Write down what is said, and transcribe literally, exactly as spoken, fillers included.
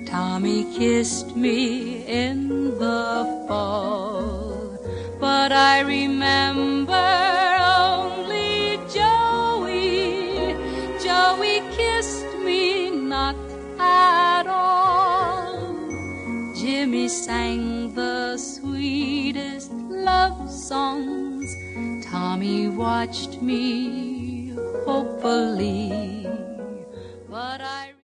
Tommy kissed me in the fall, but I remember only Joey. Joey kissed me not at all. Jimmy sang the sweetest love songs. Tommy watched me hopefully, but I